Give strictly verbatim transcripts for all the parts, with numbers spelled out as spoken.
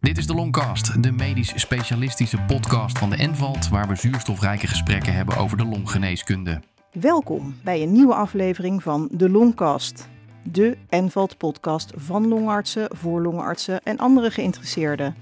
Dit is de Longcast, de medisch specialistische podcast van de Envalt, waar we zuurstofrijke gesprekken hebben over de longgeneeskunde. Welkom bij een nieuwe aflevering van de Longcast, de Envalt-podcast van longartsen, voor longartsen en andere geïnteresseerden.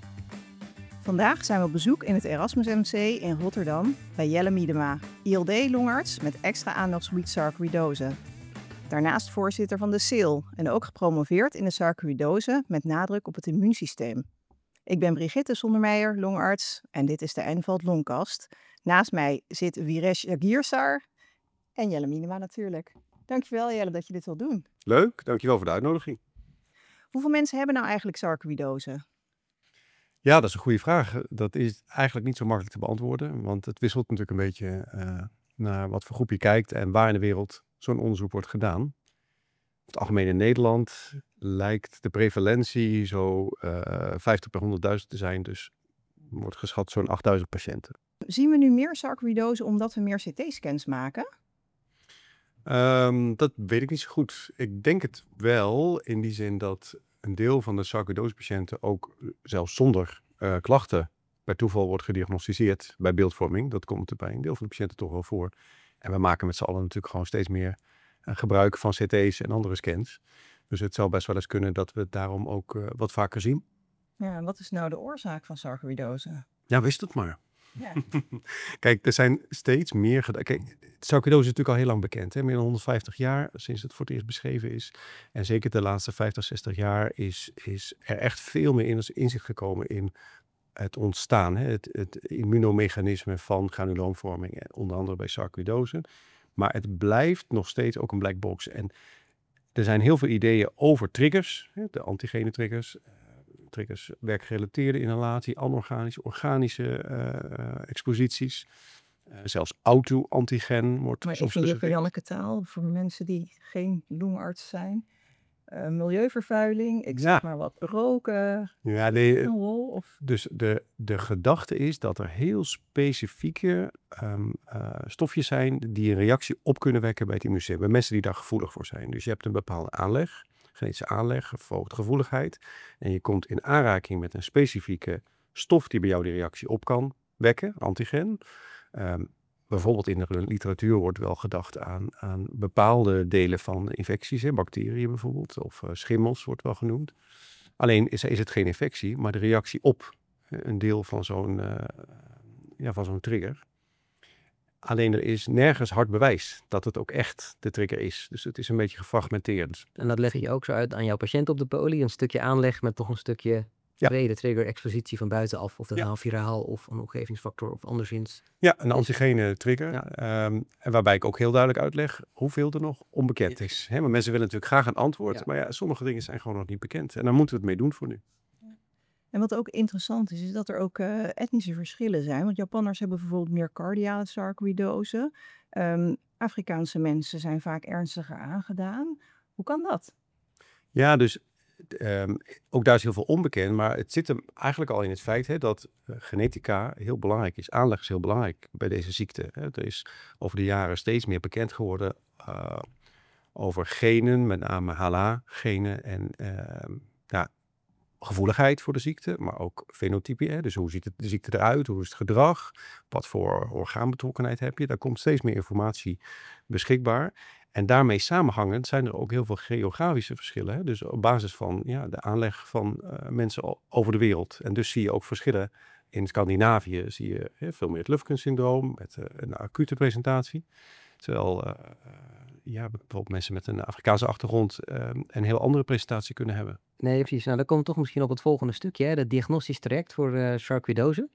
Vandaag zijn we op bezoek in het Erasmus M C in Rotterdam bij Jelle Miedema, I L D-longarts met extra aandachtsgebied sarcoïdose. Daarnaast voorzitter van de S E L en ook gepromoveerd in de sarcoïdose met nadruk op het immuunsysteem. Ik ben Brigitte Sondermeijer, longarts en dit is de Envalt Longcast. Naast mij zit Viresh Jagirsar en Jelle Miedema natuurlijk. Dankjewel Jelle dat je dit wilt doen. Leuk, dankjewel voor de uitnodiging. Hoeveel mensen hebben nou eigenlijk sarcoïdose? Ja, dat is een goede vraag. Dat is eigenlijk niet zo makkelijk te beantwoorden, want het wisselt natuurlijk een beetje uh, naar wat voor groep je kijkt en waar in de wereld zo'n onderzoek wordt gedaan. In het algemeen in Nederland lijkt de prevalentie zo uh, vijftig per honderdduizend te zijn, dus wordt geschat zo'n achtduizend patiënten. Zien we nu meer sarcoïdose omdat we meer C T-scans maken? Um, dat weet ik niet zo goed. Ik denk het wel, in die zin dat een deel van de sarcoïdosepatiënten ook zelfs zonder uh, klachten bij toeval wordt gediagnosticeerd bij beeldvorming. Dat komt er bij een deel van de patiënten toch wel voor. En we maken met z'n allen natuurlijk gewoon steeds meer uh, gebruik van C T's en andere scans. Dus het zou best wel eens kunnen dat we het daarom ook uh, wat vaker zien. Ja, en wat is nou de oorzaak van sarcoïdose? Ja, wist het maar. Ja. Kijk, er zijn steeds meer gedaan. Kijk, sarcoïdose is natuurlijk al heel lang bekend. Hè? Meer dan honderdvijftig jaar sinds het voor het eerst beschreven is. En zeker de laatste vijftig, zestig jaar is, is er echt veel meer in, inzicht gekomen in het ontstaan. Hè? Het, het immunomechanisme van granuloomvorming. Onder andere bij sarcoïdose. Maar het blijft nog steeds ook een black box. En er zijn heel veel ideeën over triggers. Hè? De antigene triggers. Triggers, werkgerelateerde inhalatie, anorganische, organische uh, exposities. Uh, zelfs auto-antigen wordt maar soms even Juffrouw Janneke taal voor mensen die geen longarts zijn. Uh, milieuvervuiling, ik zeg ja. maar wat roken. Ja, nee, een rol, of... Dus de, de gedachte is dat er heel specifieke um, uh, stofjes zijn die een reactie op kunnen wekken bij het immuunsysteem. Bij mensen die daar gevoelig voor zijn. Dus je hebt een bepaalde aanleg. Genetische aanleg, verhoogde gevoeligheid. En je komt in aanraking met een specifieke stof die bij jou die reactie op kan wekken, antigen. Um, bijvoorbeeld in de literatuur wordt wel gedacht aan, aan bepaalde delen van infecties, hè, bacteriën bijvoorbeeld, of uh, schimmels wordt wel genoemd. Alleen is, is het geen infectie, maar de reactie op een deel van zo'n, uh, ja, van zo'n trigger. Alleen er is nergens hard bewijs dat het ook echt de trigger is. Dus het is een beetje gefragmenteerd. En dat leg je ook zo uit aan jouw patiënt op de poli. Een stukje aanleg met toch een stukje ja. tweede trigger expositie van buitenaf. Of dat ja. nou viraal of een omgevingsfactor of anderszins. Ja, een antigene trigger. Ja. Um, en waarbij ik ook heel duidelijk uitleg hoeveel er nog onbekend ja. is. He, maar mensen willen natuurlijk graag een antwoord. Ja. Maar ja, sommige dingen zijn gewoon nog niet bekend. En daar moeten we het mee doen voor nu. En wat ook interessant is, is dat er ook uh, etnische verschillen zijn. Want Japanners hebben bijvoorbeeld meer cardiale sarcoïdose. Um, Afrikaanse mensen zijn vaak ernstiger aangedaan. Hoe kan dat? Ja, dus um, ook daar is heel veel onbekend. Maar het zit hem eigenlijk al in het feit hè, dat uh, genetica heel belangrijk is. Aanleg is heel belangrijk bij deze ziekte. Hè. Er is over de jaren steeds meer bekend geworden uh, over genen, met name H L A-genen en uh, ja, gevoeligheid voor de ziekte, maar ook fenotypie. Hè? Dus hoe ziet het, de ziekte eruit, hoe is het gedrag, wat voor orgaanbetrokkenheid heb je. Daar komt steeds meer informatie beschikbaar. En daarmee samenhangend zijn er ook heel veel geografische verschillen. Hè? Dus op basis van ja, de aanleg van uh, mensen over de wereld. En dus zie je ook verschillen. In Scandinavië zie je hè, veel meer het Lufgren-syndroom met uh, een acute presentatie. Terwijl uh, ja, bijvoorbeeld mensen met een Afrikaanse achtergrond uh, een heel andere presentatie kunnen hebben. Nee, precies. Nou, dan komen we toch misschien op het volgende stukje, hè? Het diagnostisch traject voor uh, sarcoïdose.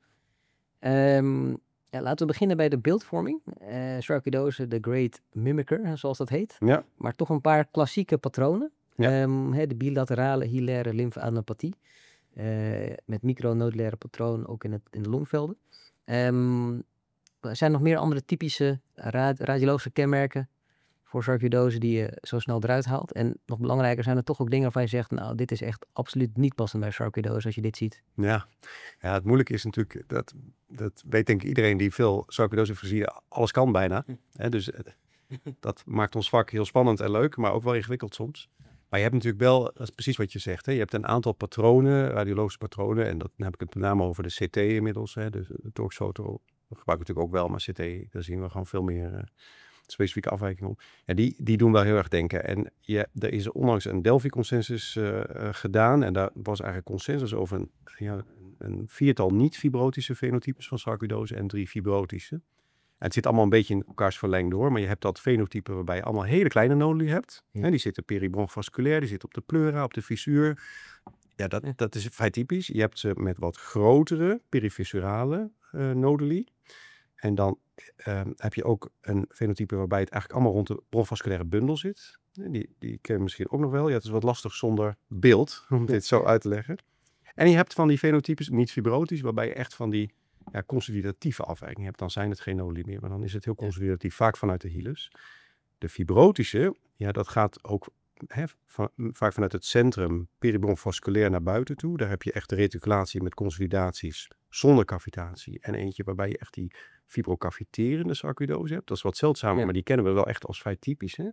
Um, ja, laten we beginnen bij de beeldvorming. Uh, sarcoïdose, de great mimicker, zoals dat heet. Ja. Maar toch een paar klassieke patronen. Ja. Um, hè, de bilaterale hilaire lymfadenopathië. Uh, met micronodulaire patroon ook in, het, in de longvelden. Um, er zijn nog meer andere typische rad- radiologische kenmerken voor sarcoïdose die je zo snel eruit haalt. En nog belangrijker zijn er toch ook dingen waarvan je zegt, nou, dit is echt absoluut niet passend bij sarcoïdose als je dit ziet. Ja, ja het moeilijke is natuurlijk, dat, dat weet denk ik iedereen die veel sarcoïdose heeft gezien, alles kan bijna. Hm. Hè, dus dat maakt ons vak heel spannend en leuk, maar ook wel ingewikkeld soms. Maar je hebt natuurlijk wel, dat is precies wat je zegt, hè? Je hebt een aantal patronen, radiologische patronen. En dat, dan heb ik het met name over de C T inmiddels. Hè? Dus de torxfoto gebruiken we natuurlijk ook wel, maar C T, daar zien we gewoon veel meer uh, specifieke afwijkingen op. Ja, die, die doen wel heel erg denken. En je, er is onlangs een Delphi-consensus uh, uh, gedaan. En daar was eigenlijk consensus over een, ja, een viertal niet-fibrotische fenotypes van sarcoïdose en drie fibrotische. En het zit allemaal een beetje in elkaars verlengde hoor. Maar je hebt dat fenotype waarbij je allemaal hele kleine noduli hebt. Ja. Hè, die zitten peribronchvasculair, die zitten op de pleura, op de fissuur. Ja, dat, ja. dat is vrij typisch. Je hebt ze met wat grotere perifissurale uh, noduli. En dan uh, heb je ook een fenotype waarbij het eigenlijk allemaal rond de bronchvasculaire bundel zit. Die, die ken je misschien ook nog wel. Ja, het is wat lastig zonder beeld, om dit zo uit te leggen. En je hebt van die fenotypes, niet fibrotisch, waarbij je echt van die ja, consolidatieve afwijking hebt. Dan zijn het geen noduli meer, maar dan is het heel consolidatief, vaak vanuit de hilus. De fibrotische, ja, dat gaat ook hè, van, vaak vanuit het centrum peribronchvasculair naar buiten toe. Daar heb je echt de reticulatie met consolidaties zonder cavitatie. En eentje waarbij je echt die fibrocaviterende sarcoïdose hebt. Dat is wat zeldzamer, ja. maar die kennen we wel echt als vrij typisch. Hè?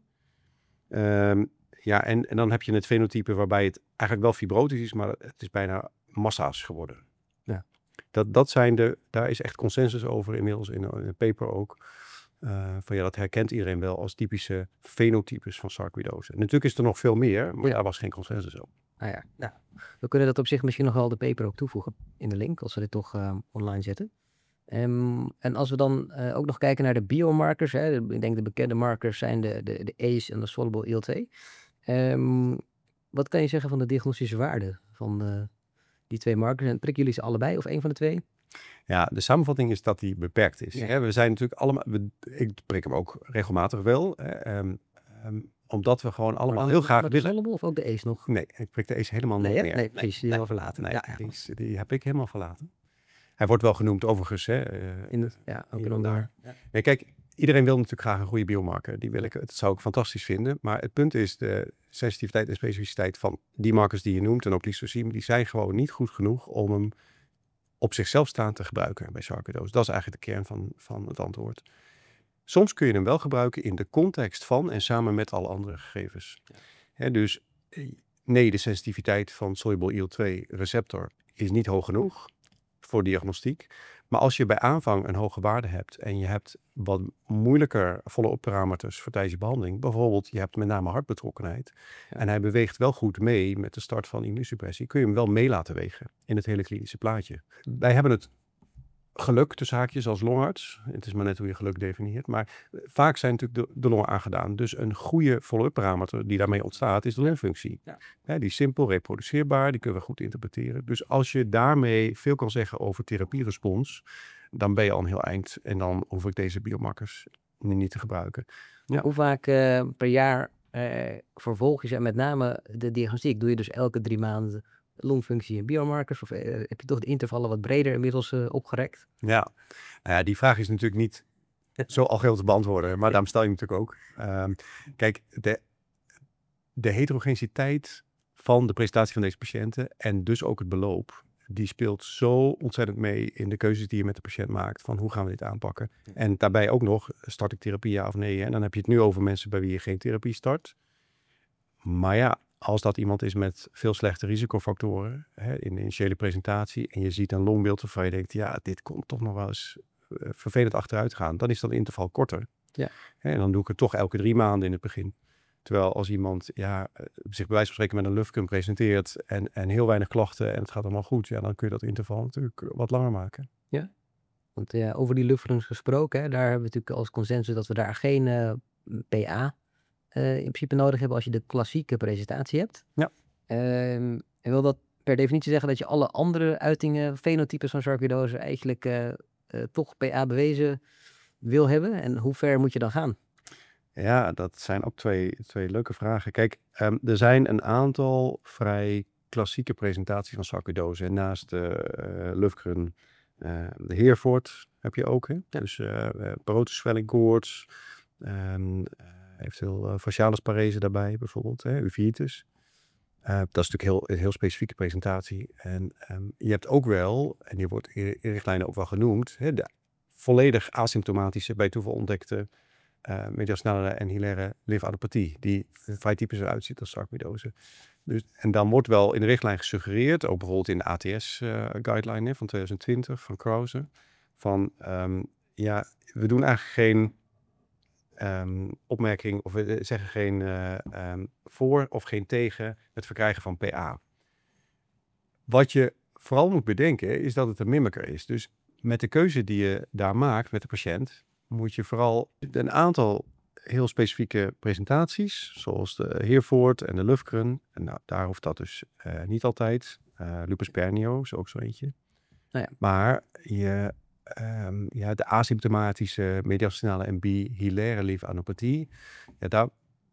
Um, ja, en, en dan heb je het fenotype waarbij het eigenlijk wel fibrotisch is, maar het is bijna massa's geworden. Ja. Dat, dat zijn de, daar is echt consensus over inmiddels in, in een paper ook. Uh, van ja, dat herkent iedereen wel als typische fenotypes van sarcoïdose. En natuurlijk is er nog veel meer, maar ja. daar was geen consensus op. Ah ja, nou, we kunnen dat op zich misschien nog wel de paper ook toevoegen in de link, als we dit toch uh, online zetten. Um, en als we dan uh, ook nog kijken naar de biomarkers, hè, de, ik denk de bekende markers zijn de, de, de A C E en de soluble I L twee. Um, wat kan je zeggen van de diagnostische waarde van uh, die twee markers? En prikken jullie ze allebei of één van de twee? Ja, de samenvatting is dat die beperkt is. Ja. Hè? We zijn natuurlijk allemaal, we, ik prik hem ook regelmatig wel, hè? Um, um, omdat we gewoon allemaal maar, heel graag maar willen. De soluble of ook de A C E nog? Nee, ik prik de A C E helemaal nee, niet meer. Nee, precies, die nee, hebben we verlaten. Nee, ja, ja. Die, is, die heb ik helemaal verlaten. Hij wordt wel genoemd overigens. Hè, uh, in de, ja, ook in daar. Ja. Nee, kijk, iedereen wil natuurlijk graag een goede biomarker. Die wil ik, dat zou ik fantastisch vinden. Maar het punt is, de sensitiviteit en specificiteit van die markers die je noemt en ook lysosiem, die zijn gewoon niet goed genoeg om hem op zichzelf staand te gebruiken bij sarcoïdose. Dat is eigenlijk de kern van, van het antwoord. Soms kun je hem wel gebruiken in de context van en samen met alle andere gegevens. Ja. Hè, dus nee, de sensitiviteit van soluble I L twee receptor is niet hoog genoeg voor diagnostiek. Maar als je bij aanvang een hoge waarde hebt en je hebt wat moeilijker follow-up parameters voor tijdens je behandeling, bijvoorbeeld je hebt met name hartbetrokkenheid ja. en hij beweegt wel goed mee met de start van immuunsuppressie, kun je hem wel mee laten wegen in het hele klinische plaatje. Wij hebben het geluk tussen haakjes als longarts, het is maar net hoe je geluk definieert, maar vaak zijn natuurlijk de, de longen aangedaan. Dus een goede follow-up parameter die daarmee ontstaat is de longfunctie. Ja. Hè, die is simpel, reproduceerbaar, die kunnen we goed interpreteren. Dus als je daarmee veel kan zeggen over therapierespons, dan ben je al een heel eind en dan hoef ik deze biomarkers niet te gebruiken. Ja. Hoe vaak uh, per jaar uh, vervolg je met name de diagnostiek? Doe je dus elke drie maanden longfunctie en biomarkers? Of uh, heb je toch de intervallen wat breder inmiddels uh, opgerekt? Ja. Nou ja, die vraag is natuurlijk niet zo algeheel te beantwoorden, maar daarom stel je natuurlijk ook. Um, kijk, de, de heterogeniteit van de presentatie van deze patiënten en dus ook het beloop, die speelt zo ontzettend mee in de keuzes die je met de patiënt maakt van hoe gaan we dit aanpakken. En daarbij ook nog, start ik therapie ja of nee? En dan heb je het nu over mensen bij wie je geen therapie start. Maar ja, als dat iemand is met veel slechte risicofactoren hè, in de initiële presentatie en je ziet een longbeeld waarvan je denkt, ja, dit komt toch nog wel eens uh, vervelend achteruit gaan, dan is dat interval korter. Ja. Hè, en dan doe ik het toch elke drie maanden in het begin. Terwijl als iemand ja, zich bij wijze van spreken met een lufcum presenteert en, en heel weinig klachten en het gaat allemaal goed, ja, dan kun je dat interval natuurlijk wat langer maken. Ja, want ja, over die lufcums gesproken, hè, daar hebben we natuurlijk als consensus dat we daar geen uh, P A Uh, in principe nodig hebben als je de klassieke presentatie hebt. Ja. Uh, en wil dat per definitie zeggen dat je alle andere uitingen, fenotypes van sarcoïdose eigenlijk uh, uh, toch P A bewezen wil hebben? En hoe ver moet je dan gaan? Ja, dat zijn ook twee, twee leuke vragen. Kijk, um, er zijn een aantal vrij klassieke presentaties van sarcoïdose. Naast de uh, Lufgren, uh, de Heervoort heb je ook. Hè? Ja. Dus uh, uh, parotoswelling koorts, um, eventueel uh, facialis parese daarbij bijvoorbeeld, hè, uveitis. Uh, dat is natuurlijk heel, een heel specifieke presentatie. En um, je hebt ook wel, en die wordt in, in richtlijnen ook wel genoemd, hè, de volledig asymptomatische, bij toeval ontdekte uh, mediastinale en hilaire lymfadenopathie, die vrij typisch eruit ziet als sarcoïdose. Dus, en dan wordt wel in de richtlijn gesuggereerd, ook bijvoorbeeld in de A T S-guideline uh, van twintig twintig van Krause, van um, ja, we doen eigenlijk geen um, opmerking, of we zeggen geen uh, um, voor of geen tegen het verkrijgen van P A. Wat je vooral moet bedenken is dat het een mimicker is. Dus met de keuze die je daar maakt met de patiënt, moet je vooral een aantal heel specifieke presentaties, zoals de Heervoort en de Lufgren. En nou, daar hoeft dat dus uh, niet altijd. Uh, lupus pernio is ook zo eentje. Nou ja. Maar je, um, ja, de asymptomatische mediastinale M B hilaire lymfadeenopathie, ja, daar,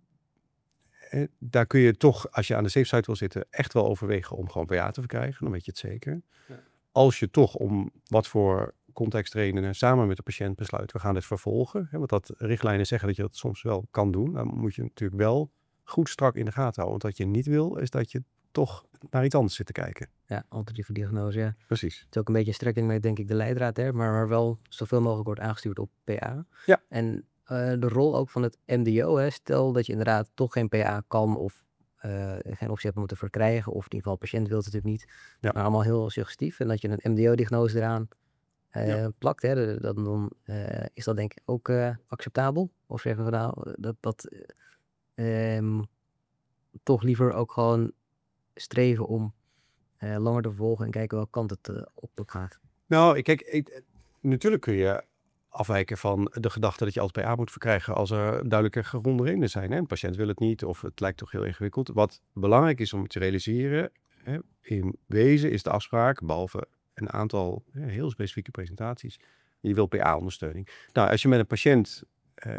eh, daar kun je toch, als je aan de safe side wil zitten, echt wel overwegen om gewoon P A te verkrijgen. Dan weet je het zeker. Ja. Als je toch om wat voor contextredenen samen met de patiënt besluit, we gaan dit vervolgen. Hè, want dat richtlijnen zeggen dat je dat soms wel kan doen. Dan moet je natuurlijk wel goed strak in de gaten houden. Want wat je niet wil, is dat je toch naar iets anders zit te kijken. Ja, alternatieve diagnose, ja. Precies. Het is ook een beetje strekking met, denk ik, de leidraad, hè, maar, maar wel zoveel mogelijk wordt aangestuurd op P A. Ja. En uh, de rol ook van het M D O, hè, stel dat je inderdaad toch geen P A kan of uh, geen optie hebt om te verkrijgen, of in ieder geval de patiënt wil het natuurlijk niet, ja. maar allemaal heel suggestief. En dat je een M D O-diagnose eraan uh, ja. plakt, hè, de, dan, dan uh, is dat denk ik ook uh, acceptabel. Of zeggen we nou, dat, dat uh, um, toch liever ook gewoon streven om uh, langer te vervolgen en kijken welke kant het uh, op gaat. Nou, kijk, ik, natuurlijk kun je afwijken van de gedachte dat je altijd P A moet verkrijgen als er duidelijke gegronde redenen zijn. Hè? Een patiënt wil het niet of het lijkt toch heel ingewikkeld. Wat belangrijk is om te realiseren, hè, in wezen is de afspraak, behalve een aantal hè, heel specifieke presentaties, je wil P A-ondersteuning. Nou, als je met een patiënt uh,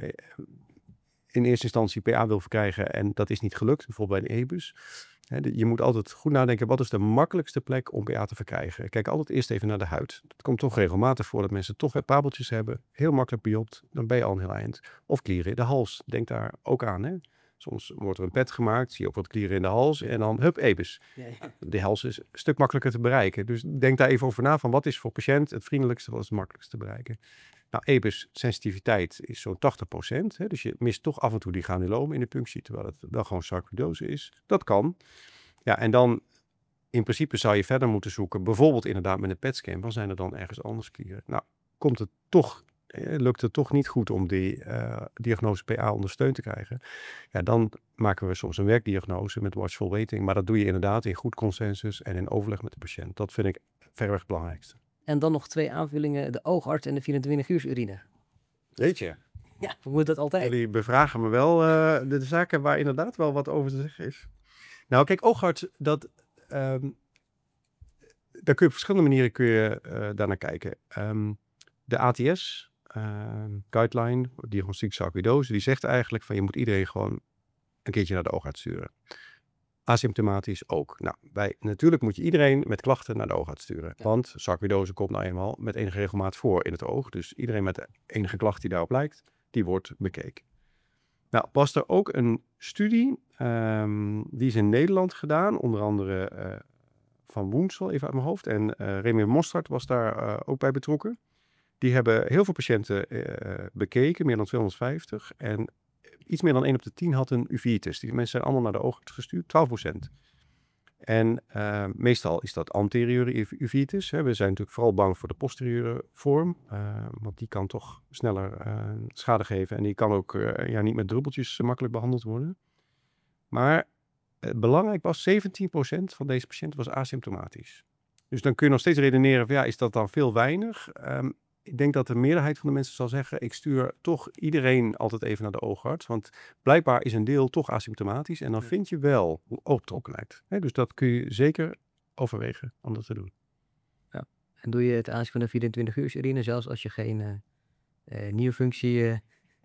in eerste instantie P A wil verkrijgen en dat is niet gelukt, bijvoorbeeld bij een E B U S. Hè, je moet altijd goed nadenken, wat is de makkelijkste plek om P A te verkrijgen? Kijk altijd eerst even naar de huid. Het komt toch regelmatig voor dat mensen toch weer pabeltjes hebben. Heel makkelijk biopt, dan ben je al een heel eind. Of klieren in de hals, denk daar ook aan. Hè? Soms wordt er een pet gemaakt, zie je ook wat klieren in de hals en dan hup, E B U S. Ja, ja. De hals is een stuk makkelijker te bereiken. Dus denk daar even over na van wat is voor patiënt het vriendelijkste, wat is het makkelijkste te bereiken. Nou, E B U S-sensitiviteit is zo'n tachtig procent. Hè? Dus je mist toch af en toe die granulomen in de punctie, terwijl het wel gewoon sarcoïdose is. Dat kan. Ja, en dan in principe zou je verder moeten zoeken, bijvoorbeeld inderdaad met een P E T-scan, dan zijn er dan ergens anders klieren. Nou, komt het toch, eh, lukt het toch niet goed om die uh, diagnose P A ondersteund te krijgen, ja, dan maken we soms een werkdiagnose met watchful waiting. Maar dat doe je inderdaad in goed consensus en in overleg met de patiënt. Dat vind ik verreweg het belangrijkste. En dan nog twee aanvullingen, de oogarts en de vierentwintig uur urine. Weet je? Ja, we moeten dat altijd. Jullie bevragen me wel uh, de, de zaken waar inderdaad wel wat over te zeggen is. Nou, kijk, oogarts, dat, um, daar kun je op verschillende manieren kun je, uh, daarnaar kijken. Um, de A T S, uh, guideline, diagnostiek sarcoïdose, die zegt eigenlijk van je moet iedereen gewoon een keertje naar de oogarts sturen. Asymptomatisch ook. Nou, wij, natuurlijk moet je iedereen met klachten naar de oogarts sturen. Ja. Want sarcoïdose komt nou eenmaal met enige regelmaat voor in het oog. Dus iedereen met de enige klacht die daarop lijkt, die wordt bekeken. Nou, was er ook een studie, um, die is in Nederland gedaan, onder andere uh, van Woensel, even uit mijn hoofd. En uh, Remy Mostert was daar uh, ook bij betrokken. Die hebben heel veel patiënten uh, bekeken, meer dan tweehonderdvijftig. En iets meer dan één op de tien had een uveitis. Die mensen zijn allemaal naar de oogarts gestuurd, twaalf procent. En uh, meestal is dat anterieure uveitis. Hè. We zijn natuurlijk vooral bang voor de posteriore vorm. Uh, want die kan toch sneller uh, schade geven. En die kan ook uh, ja, niet met druppeltjes makkelijk behandeld worden. Maar uh, belangrijk was, zeventien procent van deze patiënten was asymptomatisch. Dus dan kun je nog steeds redeneren van ja, is dat dan veel weinig? Um, ik denk dat de meerderheid van de mensen zal zeggen, ik stuur toch iedereen altijd even naar de oogarts. Want blijkbaar is een deel toch asymptomatisch. En dan vind je wel oogbetrokkenheid. He, dus dat kun je zeker overwegen om dat te doen. Ja. En doe je het aanzien van de vierentwintig uur urine, zelfs als je geen uh, uh, nierfunctie uh,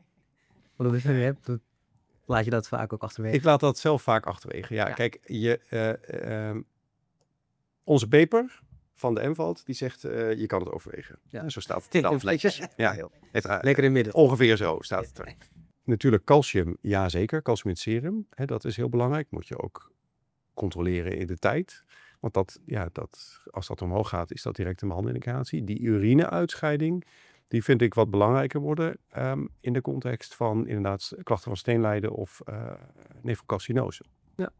hebt, dan laat je dat vaak ook achterwege? Ik laat dat zelf vaak achterwege. Ja, ja. Kijk, je, uh, uh, onze paper van de ENVALT, die zegt, uh, je kan het overwegen. Ja. Zo staat het dan. Ja, heel. Het, uh, Lekker in het midden. Ongeveer zo staat het er. Natuurlijk calcium, ja zeker. Calcium in het serum, hè, dat is heel belangrijk. Moet je ook controleren in de tijd. Want dat, ja, dat, als dat omhoog gaat, is dat direct een behandelindicatie. Die urineuitscheiding, Die vind ik wat belangrijker worden um, in de context van inderdaad klachten van steenlijden of uh, nefrocalcinose. Ja.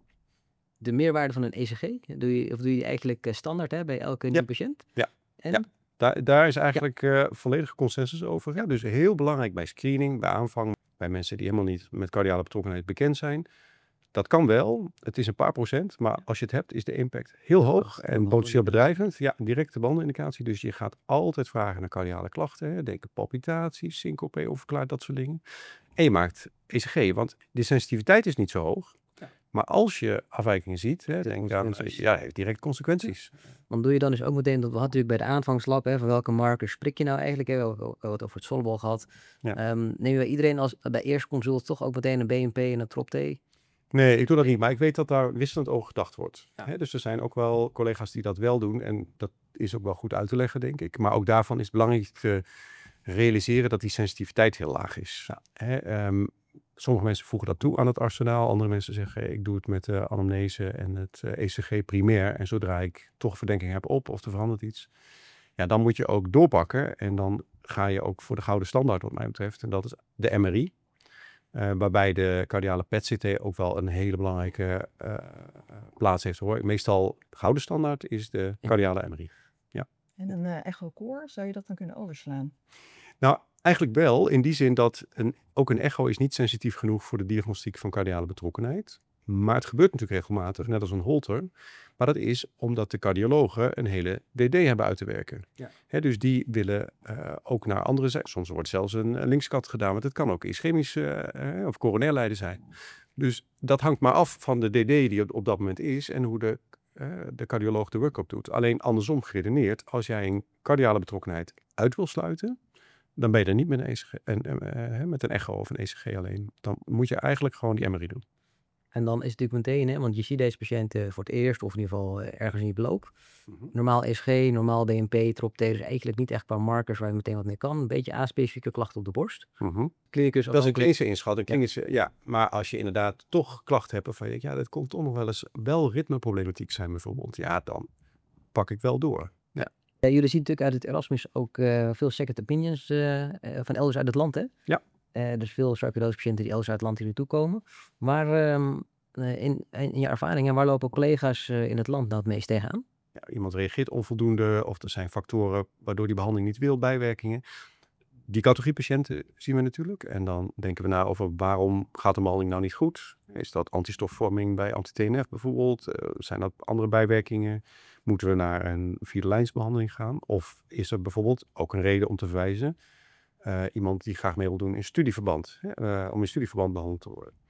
De meerwaarde van een E C G, doe je, of doe je die eigenlijk uh, standaard hè, bij elke nieuwe Ja. patiënt? Ja. En? Ja. Daar, daar is eigenlijk ja. uh, volledige consensus over. Ja, dus heel belangrijk bij screening, bij aanvang, bij mensen die helemaal niet met cardiale betrokkenheid bekend zijn. Dat kan wel, het is een paar procent, maar als je het hebt is de impact heel hoog en potentieel bedrijvend. Ja, directe behandelindicatie, dus je gaat altijd vragen naar cardiale klachten. Hè. Denk aan palpitaties, syncope, onverklaard, dat soort dingen. En je maakt E C G, want de sensitiviteit is niet zo hoog. Ja. Maar als je afwijkingen ziet, hè, denk dan, ja, heeft direct consequenties. Want doe je dan dus ook meteen, dat we hadden natuurlijk bij de aanvangslab, hè, van welke markers prik je nou eigenlijk? Hè? We hebben het over het soluble gehad. Ja. Um, neem je bij iedereen als bij eerste consult toch ook meteen een B N P en een T R O P T? Nee, ik doe dat niet, maar ik weet dat daar wisselend over gedacht wordt. Ja. Hè, dus er zijn ook wel collega's die dat wel doen en dat is ook wel goed uit te leggen, denk ik. Maar ook daarvan is het belangrijk te realiseren dat die sensitiviteit heel laag is. Ja. Hè, um, sommige mensen voegen dat toe aan het arsenaal, andere mensen zeggen hey, ik doe het met de uh, anamnese en het uh, E C G primair. En zodra ik toch verdenking heb op of er verandert iets, ja, dan moet je ook doorpakken en dan ga je ook voor de gouden standaard wat mij betreft. En dat is de M R I. Uh, waarbij de cardiale P E T C T ook wel een hele belangrijke uh, plaats heeft. Hoor. Meestal de gouden standaard is de cardiale M R I. Ja. En een uh, echo-core, zou je dat dan kunnen overslaan? Nou, eigenlijk wel. In die zin dat een, ook een echo is niet sensitief genoeg voor de diagnostiek van cardiale betrokkenheid. Maar het gebeurt natuurlijk regelmatig, net als een Holter. Maar dat is omdat de cardiologen een hele D D hebben uit te werken. Ja. He, dus die willen uh, ook naar andere zijden. Soms wordt zelfs een, een linkskat gedaan, want het kan ook ischemisch uh, uh, of coronair lijden zijn. Dus dat hangt maar af van de D D die op, op dat moment is en hoe de, uh, de cardioloog de workup doet. Alleen andersom geredeneerd, als jij een cardiale betrokkenheid uit wil sluiten, dan ben je er niet met een, E C G, en, uh, uh, met een echo of een E C G alleen. Dan moet je eigenlijk gewoon die M R I doen. En dan is het natuurlijk meteen, hè, want je ziet deze patiënten voor het eerst of in ieder geval ergens in je beloop. Mm-hmm. Normaal E C G, normaal B N P, T R O P T, dus eigenlijk niet echt een paar markers waar je meteen wat mee kan. Een beetje aspecifieke klachten op de borst. Mm-hmm. Klinicus dat is een klinische inschatting. Klinische, ja. ja, maar als je inderdaad toch klachten hebt waarvan je denkt, ja, dat komt toch nog wel eens wel ritmeproblematiek zijn bijvoorbeeld. Ja, dan pak ik wel door. Ja. Ja, jullie zien natuurlijk uit het Erasmus ook uh, veel second opinions uh, uh, van elders uit het land, hè? Ja. Uh, dus veel sarcoidose patiënten die elders uit het land hier naartoe komen. Maar um, uh, in, in je ervaringen, waar lopen collega's uh, in het land nou het meest tegenaan? Ja, iemand reageert onvoldoende of er zijn factoren waardoor die behandeling niet wil, bijwerkingen. Die categorie patiënten zien we natuurlijk. En dan denken we na over waarom gaat de behandeling nou niet goed? Is dat antistofvorming bij anti-T N F bijvoorbeeld? Uh, zijn dat andere bijwerkingen? Moeten we naar een vierde lijnsbehandeling gaan? Of is er bijvoorbeeld ook een reden om te verwijzen? Uh, iemand die graag mee wil doen in studieverband. Uh, om in studieverband behandeld te worden.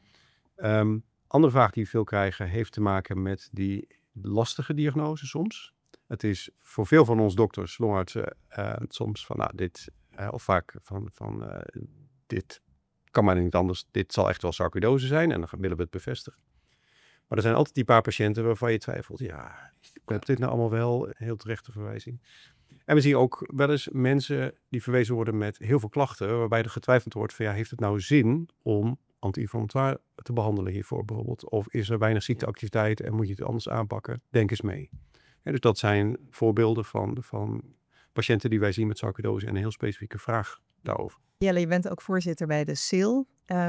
Um, andere vraag die we veel krijgen heeft te maken met die lastige diagnose soms. Het is voor veel van ons dokters, longartsen, uh, soms van nou dit... Uh, of vaak van, van uh, dit kan maar niet anders, dit zal echt wel sarcoidose zijn en dan willen we het bevestigen. Maar er zijn altijd die paar patiënten waarvan je twijfelt, ja, klopt dit nou allemaal wel? Een heel terechte verwijzing. En we zien ook wel eens mensen die verwezen worden met heel veel klachten, waarbij er getwijfeld wordt van ja, heeft het nou zin om anti-inflammatoire te behandelen hiervoor bijvoorbeeld? Of is er weinig ziekteactiviteit en moet je het anders aanpakken? Denk eens mee. Ja, dus dat zijn voorbeelden van... van patiënten die wij zien met sarcoidose en een heel specifieke vraag daarover. Jelle, je bent ook voorzitter bij de S I L.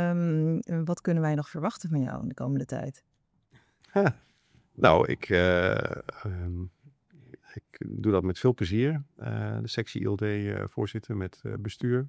Um, wat kunnen wij nog verwachten van jou in de komende tijd? Ha. Nou, ik, uh, um, ik doe dat met veel plezier. Uh, de sectie I L D uh, voorzitter met uh, bestuur.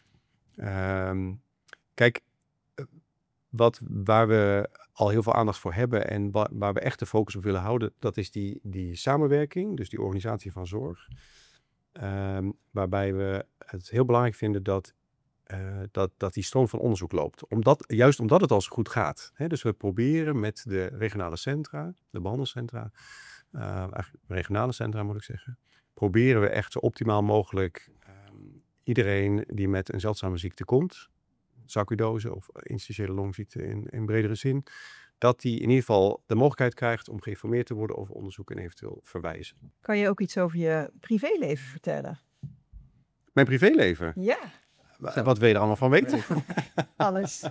Um, kijk, wat, waar we al heel veel aandacht voor hebben en wa- waar we echt de focus op willen houden, dat is die, die samenwerking, dus die organisatie van zorg. Um, waarbij we het heel belangrijk vinden dat, uh, dat, dat die stroom van onderzoek loopt. Omdat, juist omdat het al zo goed gaat. Hè? Dus we proberen met de regionale centra, de behandelcentra, uh, eigenlijk regionale centra moet ik zeggen, proberen we echt zo optimaal mogelijk um, iedereen die met een zeldzame ziekte komt, sarcoidose of interstitiële longziekte in, in bredere zin, dat die in ieder geval de mogelijkheid krijgt om geïnformeerd te worden over onderzoek en eventueel verwijzen. Kan je ook iets over je privéleven vertellen? Mijn privéleven? Ja. Wat wil je er allemaal van weten? Alles.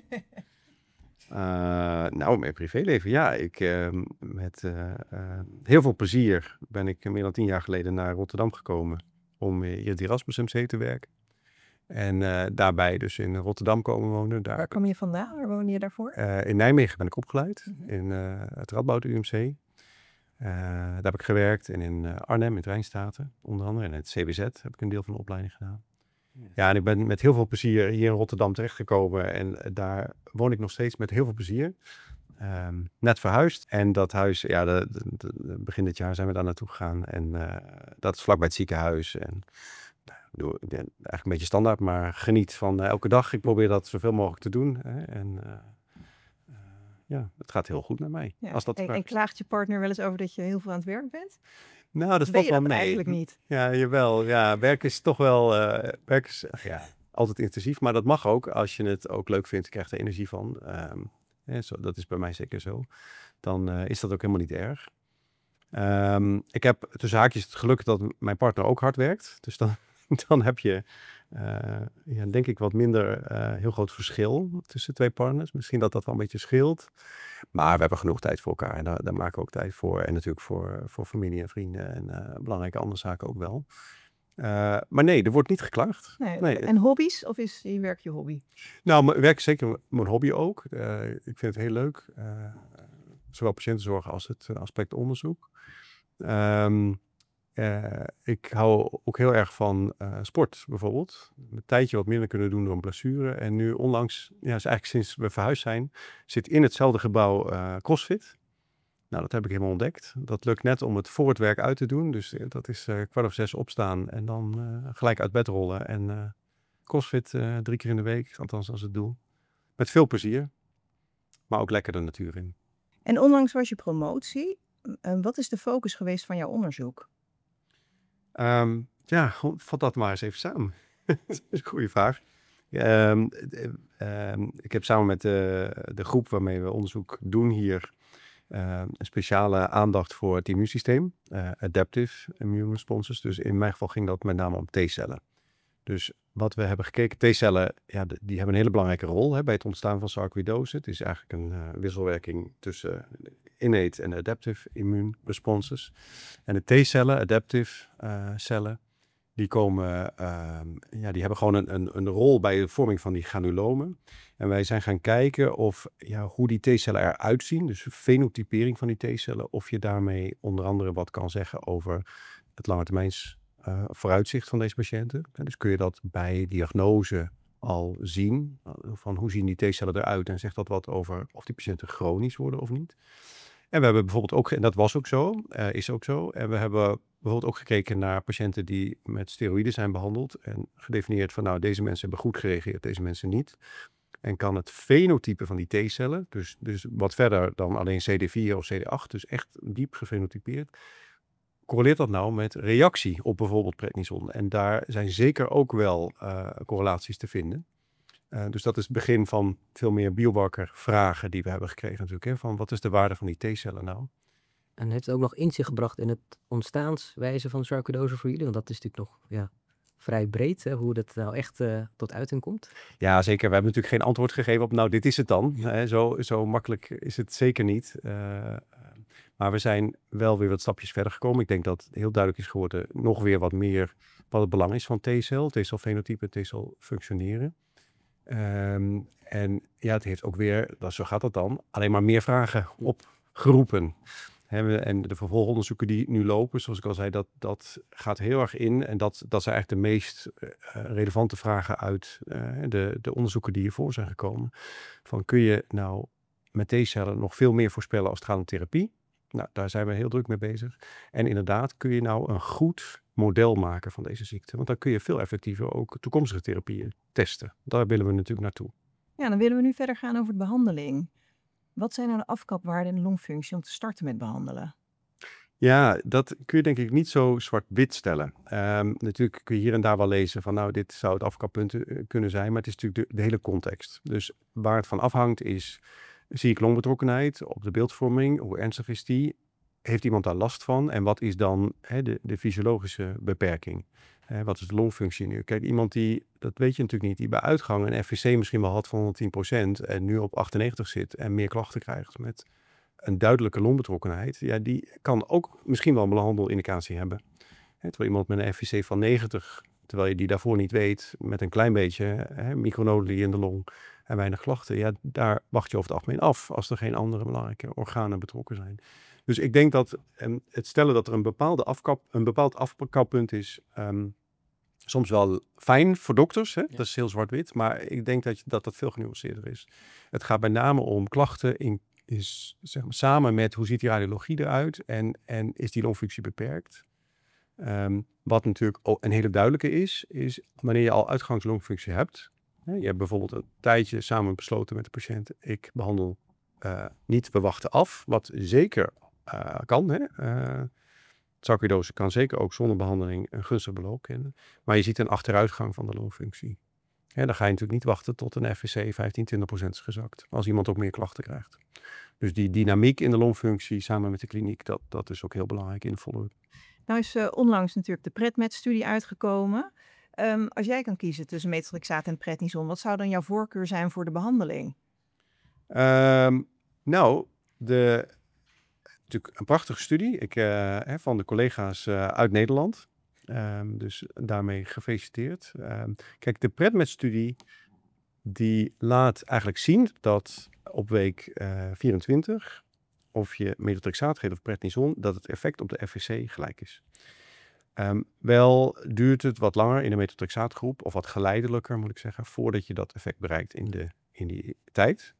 uh, nou, mijn privéleven, ja. Ik, uh, met uh, uh, heel veel plezier ben ik meer dan tien jaar geleden naar Rotterdam gekomen om hier het Erasmus M C te werken. En uh, daarbij dus in Rotterdam komen wonen. Daar, Waar kom je vandaan? Waar woon je daarvoor? Uh, in Nijmegen ben ik opgeleid, Mm-hmm. in uh, het Radboud U M C. Uh, daar heb ik gewerkt en in uh, Arnhem, in het Rijnstaten, onder andere. En in het C B Z heb ik een deel van de opleiding gedaan. Yes. Ja, en ik ben met heel veel plezier hier in Rotterdam terechtgekomen. En uh, daar woon ik nog steeds met heel veel plezier. Um, net verhuisd. En dat huis, ja, de, de, de, begin dit jaar zijn we daar naartoe gegaan. En uh, dat is vlakbij het ziekenhuis. En nou, doe, ja, eigenlijk een beetje standaard, maar geniet van uh, elke dag. Ik probeer dat zoveel mogelijk te doen. Hè. En uh, uh, ja, het gaat heel goed met mij. Ja. Als dat en, en klaagt je partner wel eens over dat je heel veel aan het werk bent? Nou, dat valt wel mee. Eigenlijk niet. Ja, jawel. Ja, werk is toch wel, uh, werk is ja, altijd intensief. Maar dat mag ook. Als je het ook leuk vindt, krijg je er energie van. Um, Ja, zo, dat is bij mij zeker zo. Dan uh, is dat ook helemaal niet erg. Um, ik heb tussen haakjes het geluk dat mijn partner ook hard werkt. Dus dan, dan heb je, uh, ja, denk ik, wat minder uh, heel groot verschil tussen twee partners. Misschien dat dat wel een beetje scheelt. Maar we hebben genoeg tijd voor elkaar. En daar, daar maken we ook tijd voor. En natuurlijk voor, voor familie en vrienden. En uh, belangrijke andere zaken ook wel. Uh, maar nee, er wordt niet geklaagd. Nee. Nee. En hobby's? Of is je werk je hobby? Nou, mijn werk is zeker mijn hobby ook. Uh, ik vind het heel leuk. Uh, zowel patiëntenzorg als het aspect onderzoek. Um, uh, ik hou ook heel erg van uh, sport bijvoorbeeld. Een tijdje wat minder kunnen doen door een blessure. En nu onlangs, ja, is eigenlijk sinds we verhuisd zijn, zit in hetzelfde gebouw uh, CrossFit. Nou, dat heb ik helemaal ontdekt. Dat lukt net om het voor het werk uit te doen. Dus dat is uh, kwart of zes opstaan en dan uh, gelijk uit bed rollen. En uh, CrossFit uh, drie keer in de week, althans als het doel. Met veel plezier, maar ook lekker de natuur in. En onlangs was je promotie. Uh, wat is de focus geweest van jouw onderzoek? Um, ja, vat dat maar eens even samen. Dat is een goede vraag. Um, um, ik heb samen met de, de groep waarmee we onderzoek doen hier Uh, een speciale aandacht voor het immuunsysteem, uh, adaptive immune responses. Dus in mijn geval ging dat met name om T-cellen. Dus wat we hebben gekeken, T-cellen, ja, de, die hebben een hele belangrijke rol hè, bij het ontstaan van sarcoïdose. Het is eigenlijk een uh, wisselwerking tussen innate en adaptive immune responses. En de T-cellen, adaptive uh, cellen, die komen, uh, ja, die hebben gewoon een, een, een rol bij de vorming van die granulomen. En wij zijn gaan kijken of, ja, hoe die T-cellen eruit zien, dus fenotypering van die T-cellen, of je daarmee onder andere wat kan zeggen over het langetermijns uh, vooruitzicht van deze patiënten. En dus kun je dat bij diagnose al zien, van hoe zien die T-cellen eruit en zegt dat wat over of die patiënten chronisch worden of niet. En we hebben bijvoorbeeld ook, en dat was ook zo, uh, is ook zo, en we hebben bijvoorbeeld ook gekeken naar patiënten die met steroïden zijn behandeld en gedefinieerd van, nou, deze mensen hebben goed gereageerd, deze mensen niet. En kan het fenotype van die T-cellen, dus, dus wat verder dan alleen C D vier of C D acht, dus echt diep gefenotypeerd, correleert dat nou met reactie op bijvoorbeeld prednison? En daar zijn zeker ook wel uh, correlaties te vinden. Uh, dus dat is het begin van veel meer biomarker vragen die we hebben gekregen natuurlijk. Hè, van wat is de waarde van die T-cellen nou? En heeft het ook nog inzicht gebracht in het ontstaanswijze van sarcoïdose voor jullie? Want dat is natuurlijk nog ja, vrij breed, hè, hoe dat nou echt uh, tot uiting komt. Ja, zeker. We hebben natuurlijk geen antwoord gegeven op, nou, dit is het dan. Hè, zo, zo makkelijk is het zeker niet. Uh, maar we zijn wel weer wat stapjes verder gekomen. Ik denk dat heel duidelijk is geworden nog weer wat meer wat het belang is van T-cel, T-cel fenotype, T-cel functioneren. Um, en ja, het heeft ook weer, dat, zo gaat dat dan, alleen maar meer vragen opgeroepen. He, en de vervolgonderzoeken die nu lopen, zoals ik al zei, dat, dat gaat heel erg in. En dat, dat zijn eigenlijk de meest uh, relevante vragen uit uh, de, de onderzoeken die hiervoor zijn gekomen. Van, kun je nou met T-cellen nog veel meer voorspellen als het gaat om therapie? Nou, daar zijn we heel druk mee bezig. En inderdaad, kun je nou een goed model maken van deze ziekte? Want dan kun je veel effectiever ook toekomstige therapieën testen. Daar willen we natuurlijk naartoe. Ja, dan willen we nu verder gaan over de behandeling. Wat zijn nou de afkapwaarden in de longfunctie om te starten met behandelen? Ja, dat kun je denk ik niet zo zwart-wit stellen. Um, natuurlijk kun je hier en daar wel lezen van, nou, dit zou het afkappunt uh, kunnen zijn, maar het is natuurlijk de, de hele context. Dus waar het van afhangt is, zie ik longbetrokkenheid op de beeldvorming, hoe ernstig is die? Heeft iemand daar last van? En wat is dan hè, de, de fysiologische beperking? Hè, wat is de longfunctie nu? Kijk, iemand die, dat weet je natuurlijk niet, die bij uitgang een F V C misschien wel had van honderdtien procent en nu op achtennegentig zit en meer klachten krijgt met een duidelijke longbetrokkenheid, ja, die kan ook misschien wel een behandelindicatie hebben. Hè, terwijl iemand met een F V C van negentig terwijl je die daarvoor niet weet, met een klein beetje hè, micronodulie in de long en weinig klachten, ja, daar wacht je over het algemeen af als er geen andere belangrijke organen betrokken zijn. Dus ik denk dat um, het stellen dat er een, bepaalde afkap, een bepaald afkappunt is, um, soms wel fijn voor dokters, hè? Ja. Dat is heel zwart-wit, maar ik denk dat, je, dat dat veel genuanceerder is. Het gaat met name om klachten in, is, zeg maar, samen met hoe ziet die radiologie eruit en, en is die longfunctie beperkt. Um, wat natuurlijk ook een hele duidelijke is, is wanneer je al uitgangslongfunctie hebt. Hè, je hebt bijvoorbeeld een tijdje samen besloten met de patiënt, ik behandel uh, niet, we wachten af, wat zeker uh, kan. Hè? Uh, sarcoïdose kan zeker ook zonder behandeling een gunstig beloop kennen. Maar je ziet een achteruitgang van de longfunctie. Hè, dan ga je natuurlijk niet wachten tot een F V C vijftien, twintig procent is gezakt. Als iemand ook meer klachten krijgt. Dus die dynamiek in de longfunctie samen met de kliniek, dat, dat is ook heel belangrijk in de follow-up. Nou is uh, onlangs natuurlijk de PREDMET-studie uitgekomen. Um, als jij kan kiezen tussen metotrexaat en prednison, wat zou dan jouw voorkeur zijn voor de behandeling? Um, nou, de, natuurlijk een prachtige studie ik, uh, hè, van de collega's uh, uit Nederland. Um, dus daarmee gefeliciteerd. Um, kijk, de PREDMET-studie die laat eigenlijk zien dat op week uh, vierentwintig... of je metotrexaat geeft of prednison, dat het effect op de F V C gelijk is. Um, wel duurt het wat langer in de metotrexaatgroep, of wat geleidelijker moet ik zeggen, voordat je dat effect bereikt in, de, in die tijd.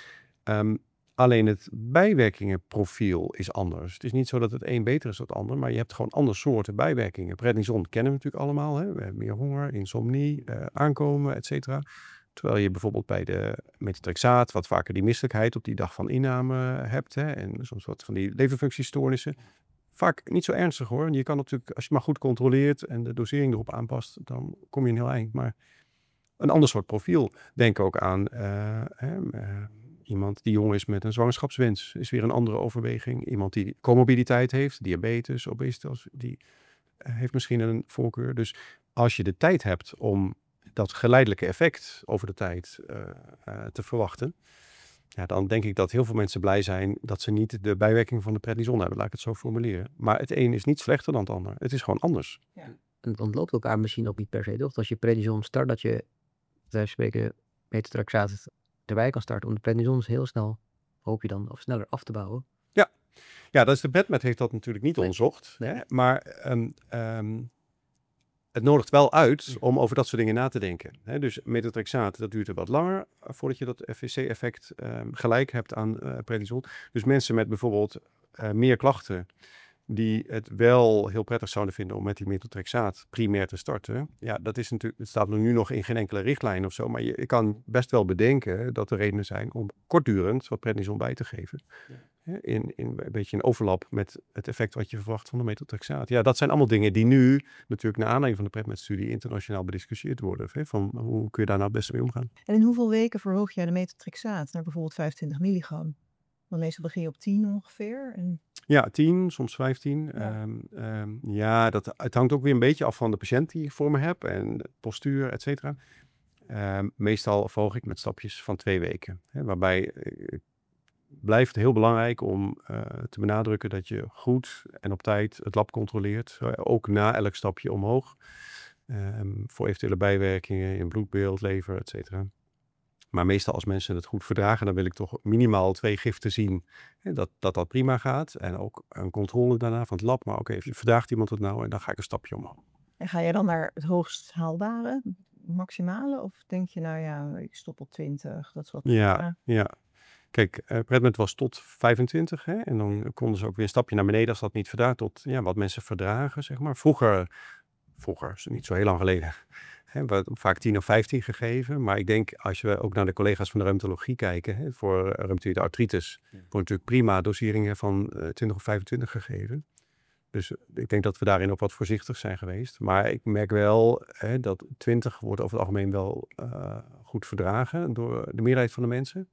Um, alleen het bijwerkingenprofiel is anders. Het is niet zo dat het een beter is dan het ander, maar je hebt gewoon andere soorten bijwerkingen. Prednison kennen we natuurlijk allemaal, hè? We hebben meer honger, insomnie, uh, aankomen, et cetera. Terwijl je bijvoorbeeld bij de metotrexaat wat vaker die misselijkheid op die dag van inname hebt. Hè, en soms wat van die leverfunctiestoornissen. Vaak niet zo ernstig hoor. Je kan natuurlijk, als je maar goed controleert en de dosering erop aanpast, dan kom je een heel eind. Maar een ander soort profiel. Denk ook aan uh, uh, iemand die jong is met een zwangerschapswens. Is weer een andere overweging. Iemand die comorbiditeit heeft, diabetes, obesitas, die uh, heeft misschien een voorkeur. Dus als je de tijd hebt om dat geleidelijke effect over de tijd uh, uh, te verwachten, ja, dan denk ik dat heel veel mensen blij zijn dat ze niet de bijwerking van de prednison hebben, laat ik het zo formuleren. Maar het een is niet slechter dan het ander. Het is gewoon anders. Ja. En het ontloopt elkaar misschien ook niet per se, toch? Als je prednison start, dat je, wij spreken, metotrexaat erbij kan starten om de prednison heel snel, hoop je dan, of sneller af te bouwen. Ja, ja dat is de PREDMET heeft dat natuurlijk niet nee. onderzocht. Nee. Hè? Maar um, um, het nodigt wel uit om over dat soort dingen na te denken. Hè? Dus metotrexaat, dat duurt er wat langer voordat je dat F V C-effect um, gelijk hebt aan uh, prednison. Dus mensen met bijvoorbeeld uh, meer klachten, die het wel heel prettig zouden vinden om met die metotrexaat primair te starten. Ja, dat is natuurlijk, het staat nu nog in geen enkele richtlijn of zo, maar je, je kan best wel bedenken dat er redenen zijn om kortdurend wat prednison bij te geven. Ja. In, in een beetje een overlap met het effect wat je verwacht van de metotrexaat. Ja, dat zijn allemaal dingen die nu natuurlijk naar aanleiding van de PREDMET-studie internationaal bediscussieerd worden. Hè? Van hoe kun je daar nou het beste mee omgaan? En in hoeveel weken verhoog jij de metotrexaat naar bijvoorbeeld vijfentwintig milligram? Want meestal begin je op tien ongeveer. En... Ja, tien, soms vijftien. Ja, um, um, ja dat, het hangt ook weer een beetje af van de patiënt die ik voor me heb en postuur, et cetera. Um, meestal verhoog ik met stapjes van twee weken. Hè, waarbij uh, blijft heel belangrijk om uh, te benadrukken dat je goed en op tijd het lab controleert. Uh, ook na elk stapje omhoog. Um, voor eventuele bijwerkingen in bloedbeeld, lever, et cetera. Maar meestal als mensen het goed verdragen, dan wil ik toch minimaal twee giften zien. Hè, dat, dat dat prima gaat. En ook een controle daarna van het lab. Maar oké, okay, verdraagt iemand het nou en dan ga ik een stapje omhoog. En ga je dan naar het hoogst haalbare, maximale? Of denk je, nou ja, ik stop op twintig, dat is wat... Ja, ja. ja. Kijk, uh, PREDMET was tot vijfentwintig. Hè, en dan konden ze ook weer een stapje naar beneden als dat niet verdraagt. Tot ja, wat mensen verdragen, zeg maar. Vroeger, vroeger, niet zo heel lang geleden... He, we hebben vaak tien of vijftien gegeven. Maar ik denk, als we ook naar de collega's van de reumatologie kijken, he, voor reumatoïde artritis, ja. wordt natuurlijk prima doseringen van uh, twintig of vijfentwintig gegeven. Dus ik denk dat we daarin ook wat voorzichtig zijn geweest. Maar ik merk wel he, dat twintig wordt over het algemeen wel uh, goed verdragen door de meerderheid van de mensen.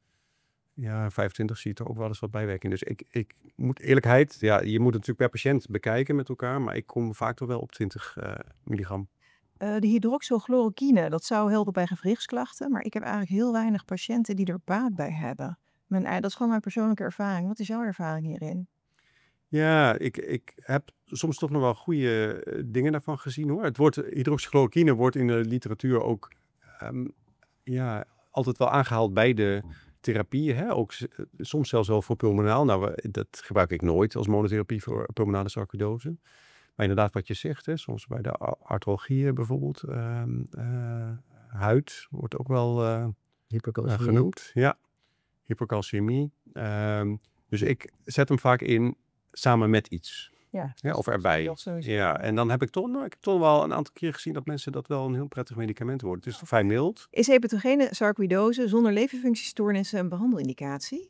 Ja, vijfentwintig zie je toch ook wel eens wat bijwerking. Dus ik, ik moet eerlijkheid, ja, je moet het natuurlijk per patiënt bekijken met elkaar, maar ik kom vaak toch wel op twintig uh, milligram. Uh, de hydroxychloroquine, dat zou helpen bij gewrichtsklachten, maar ik heb eigenlijk heel weinig patiënten die er baat bij hebben. Mijn, dat is gewoon mijn persoonlijke ervaring. Wat is jouw ervaring hierin? Ja, ik, ik heb soms toch nog wel goede eh, dingen daarvan gezien hoor. Het wordt, hydroxychloroquine wordt in de literatuur ook ehm, ja, altijd wel aangehaald bij de therapieën. Hè? Ook s- soms zelfs wel voor pulmonaal. Nou, we- dat gebruik ik nooit als monotherapie voor pulmonale sarcoïdose. Maar inderdaad wat je zegt, hè, soms bij de a- artralgieën bijvoorbeeld. ehm, eh, huid wordt ook wel eh, eh, Hypercalcemie. genoemd. Ja, hypercalcemie. Ehm, dus ik zet hem vaak in samen met iets. Ja, Ja, of erbij. dat sowieso. Ja, en dan heb ik toch, nou, ik heb toch wel een aantal keer gezien dat mensen dat wel een heel prettig medicament wordt. Het is vrij mild. Is hepatogene sarcoïdose zonder leverfunctiestoornissen een behandelindicatie?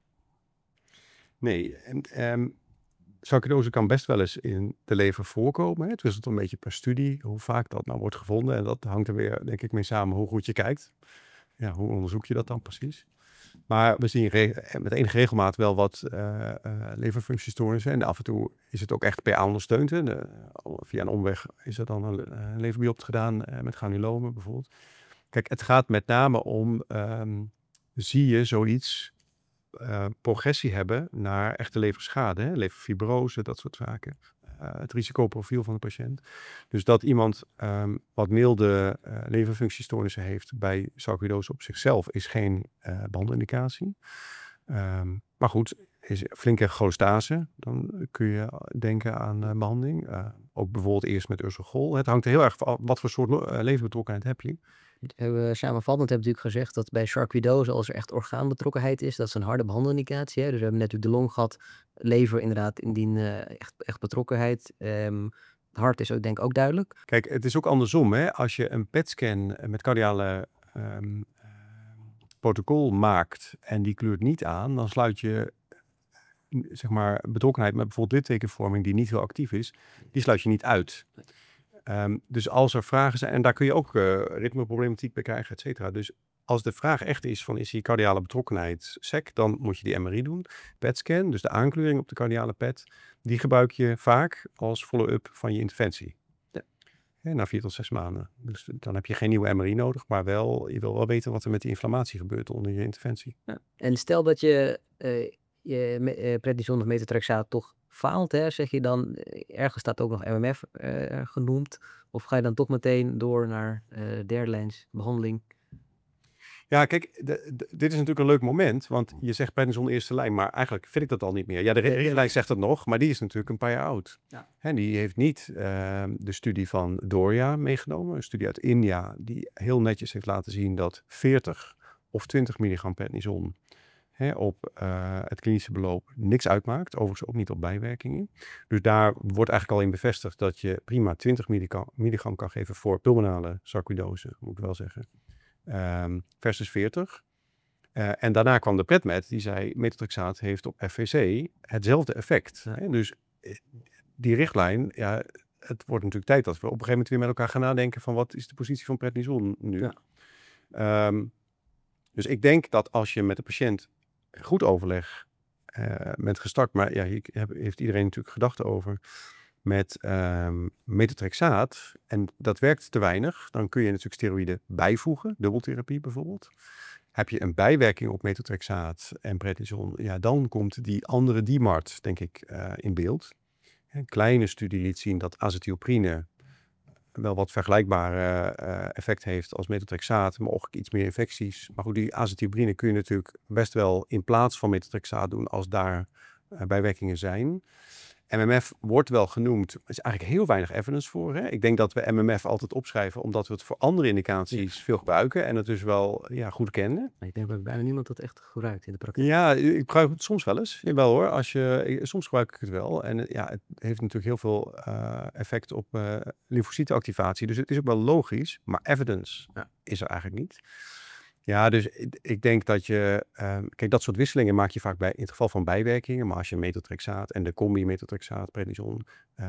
Nee, en ehm sarcoïdose kan best wel eens in de lever voorkomen. Hè. Het wisselt een beetje per studie hoe vaak dat nou wordt gevonden. En dat hangt er weer, denk ik, mee samen hoe goed je kijkt. Ja, hoe onderzoek je dat dan precies? Maar we zien re- met enige regelmaat wel wat eh, eh, leverfunctiestoornissen. En af en toe is het ook echt P A ondersteund. Hè. De- via een omweg is er dan een, eh, leverbiopsie gedaan eh, met granulomen bijvoorbeeld. Kijk, het gaat met name om, ehm, zie je zoiets eh, progressie hebben naar echte leverschade, hè? Leverfibrose, dat soort zaken. Eh, het risicoprofiel van de patiënt. Dus dat iemand ehm, wat milde eh, leverfunctiestoornissen heeft bij sarcoïdose op zichzelf is geen eh behandelindicatie. Ehm, maar goed, is flinke cholestase, dan kun je denken aan eh, behandeling. Eh, ook bijvoorbeeld eerst met ursogol. Het hangt er heel erg af wat voor soort lo- eh, leverbetrokkenheid heb je. Hebben we samenvattend hebben we natuurlijk gezegd dat bij sarcoïdose, als er echt orgaanbetrokkenheid is, dat is een harde behandelindicatie. Hè? Dus we hebben net natuurlijk de long gehad, lever inderdaad indien eh, echt, echt betrokkenheid. Ehm, het hart is ook denk ik ook duidelijk. Kijk, het is ook andersom. Hè? Als je een P E T-scan met cardiale ehm, eh, protocol maakt en die kleurt niet aan, dan sluit je mm, zeg maar betrokkenheid met bijvoorbeeld littekenvorming die niet heel actief is, die sluit je niet uit. Ehm, dus als er vragen zijn, en daar kun je ook eh, ritmeproblematiek bij krijgen, et cetera. Dus als de vraag echt is van is die cardiale betrokkenheid sec, dan moet je die M R I doen. P E T-scan, dus de aankleuring op de cardiale P E T, die gebruik je vaak als follow-up van je interventie. Ja. Hè, na vier tot zes maanden. Dus dan heb je geen nieuwe M R I nodig, maar wel, je wil wel weten wat er met die inflammatie gebeurt onder je interventie. Ja. En stel dat je eh, je me- eh, prednison of metotrexaat toch faalt, hè, zeg je dan, eh, ergens staat ook nog M M F eh, genoemd, of ga je dan toch meteen door naar eh derde lijns behandeling? Ja, kijk, de- de- dit is natuurlijk een leuk moment, want je zegt prednison eerste lijn, maar eigenlijk vind ik dat al niet meer. Ja, de Nee. richtlijn zegt het nog, maar die is natuurlijk een paar jaar oud. Ja. Hè, die heeft niet ehm, de studie van Doria meegenomen, een studie uit India, die heel netjes heeft laten zien dat veertig of twintig milligram prednison hè, op eh, het klinische beloop niks uitmaakt, overigens ook niet op bijwerkingen. Dus daar wordt eigenlijk al in bevestigd dat je prima twintig milligram, milligram kan geven voor pulmonale sarcoïdose, moet ik wel zeggen. Ehm, versus veertig. Eh, en daarna kwam de PretMed, die zei metotrexaat heeft op F V C hetzelfde effect. Ja. Hè? Dus eh, die richtlijn, ja, het wordt natuurlijk tijd dat we op een gegeven moment weer met elkaar gaan nadenken van wat is de positie van prednison nu. Ja. Ehm, dus ik denk dat als je met de patiënt goed overleg eh bent gestart, maar ja, hier heb- heeft iedereen natuurlijk gedachten over, met ehm metotrexaat, en dat werkt te weinig, dan kun je natuurlijk steroïden bijvoegen, dubbeltherapie bijvoorbeeld. Heb je een bijwerking op metotrexaat en prednison, ja, dan komt die andere D M A R T, denk ik, eh, in beeld. Een kleine studie liet zien dat azatioprine wel wat vergelijkbare eh, effect heeft als metotrexaat, maar ook iets meer infecties. Maar goed, die azatioprine kun je natuurlijk best wel in plaats van metotrexaat doen als daar eh, bijwerkingen zijn. M M F wordt wel genoemd, er is eigenlijk heel weinig evidence voor. Hè? Ik denk dat we M M F altijd opschrijven omdat we het voor andere indicaties veel gebruiken en het dus wel ja, goed kennen. Maar ik denk dat bijna niemand dat echt gebruikt in de praktijk. Ja, ik gebruik het soms wel eens. Jawel hoor, als je, ik- soms gebruik ik het wel. En eh, ja, het heeft natuurlijk heel veel eh, effect op eh lymfocytenactivatie. Dus het is ook wel logisch, maar evidence Ja. is er eigenlijk niet. Ja, dus ik, ik denk dat je... ehm, kijk, dat soort wisselingen maak je vaak bij, in het geval van bijwerkingen. Maar als je metotrexaat en de combi metotrexaat, prednison eh,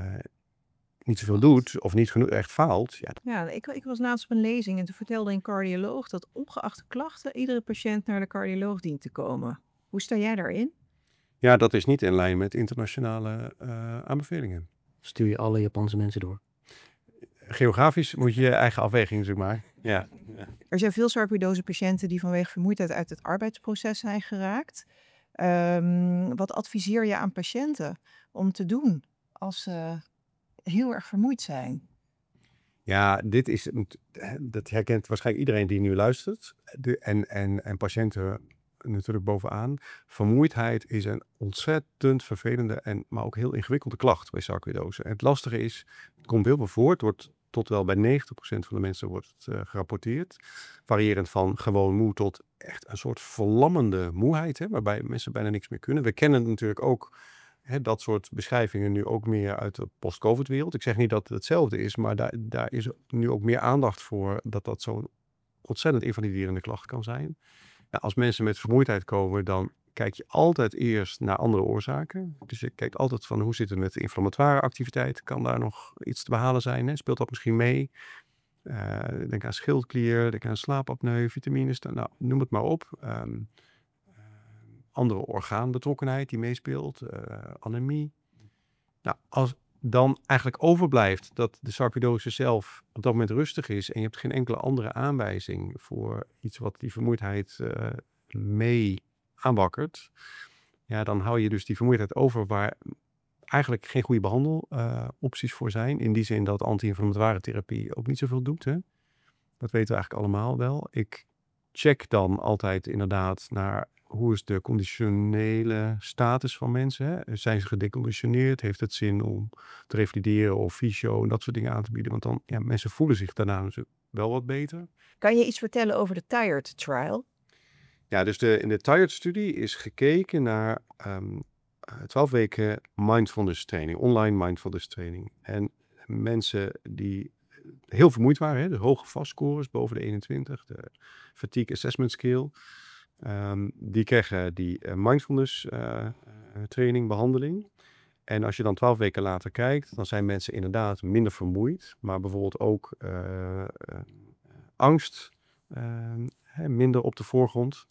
niet zoveel doet of niet genoeg echt faalt, ja, Ja, ik, ik was laatst op een lezing en toen vertelde een cardioloog dat ongeacht de klachten iedere patiënt naar de cardioloog dient te komen. Hoe sta jij daarin? ja, dat is niet in lijn met internationale eh, aanbevelingen. Stuur je alle Japanse mensen door. Geografisch moet je je eigen afweging, zeg maar. Ja. Er zijn veel sarcoïdose-patiënten die vanwege vermoeidheid uit het arbeidsproces zijn geraakt. Ehm, wat adviseer je aan patiënten? om te doen als ze heel erg vermoeid zijn? Ja, dit is, dat herkent waarschijnlijk iedereen die nu luistert. De, en, en, en patiënten natuurlijk bovenaan. Vermoeidheid is een ontzettend vervelende, en, maar ook heel ingewikkelde klacht bij sarcoïdose. En het lastige is, het komt heel veel voor. Het wordt tot wel bij negentig procent van de mensen wordt het uh, gerapporteerd. Variërend van gewoon moe tot echt een soort verlammende moeheid, hè, waarbij mensen bijna niks meer kunnen. We kennen het natuurlijk ook, hè, dat soort beschrijvingen nu ook meer uit de post-covid-wereld. Ik zeg niet dat het hetzelfde is, maar daar, daar is nu ook meer aandacht voor dat dat zo'n ontzettend invaliderende klacht kan zijn. Nou, als mensen met vermoeidheid komen, dan kijk je altijd eerst naar andere oorzaken. Dus je kijkt altijd van hoe zit het met de inflammatoire activiteit. Kan daar nog iets te behalen zijn? Hè? Speelt dat misschien mee? Uh, denk aan schildklier, denk aan slaapapneu, vitamines. Nou, noem het maar op. Um, uh, andere orgaanbetrokkenheid die meespeelt. Uh, anemie. Nou, als dan eigenlijk overblijft dat de sarcoïdose zelf op dat moment rustig is en je hebt geen enkele andere aanwijzing voor iets wat die vermoeidheid uh, mee aanwakkert, ja, dan hou je dus die vermoeidheid over waar eigenlijk geen goede behandelopties uh, voor zijn. In die zin dat anti-inflammatoire therapie ook niet zoveel doet. Hè? Dat weten we eigenlijk allemaal wel. Ik check dan altijd inderdaad naar hoe is de conditionele status van mensen. Hè? Zijn ze gedeconditioneerd? Heeft het zin om te revalideren of fysio en dat soort dingen aan te bieden? Want dan, ja, mensen voelen zich daarna natuurlijk wel wat beter. Kan je iets vertellen over de TIRED trial? Ja, dus de, in de TIRED-studie is gekeken naar um, twaalf weken mindfulness training, online mindfulness training. En mensen die heel vermoeid waren, hè, de hoge vastscores boven de eenentwintig, de fatigue assessment scale, um, die kregen die uh, mindfulness uh, uh, training, behandeling. En als je dan twaalf weken later kijkt, dan zijn mensen inderdaad minder vermoeid, maar bijvoorbeeld ook uh, uh, angst uh, minder op de voorgrond.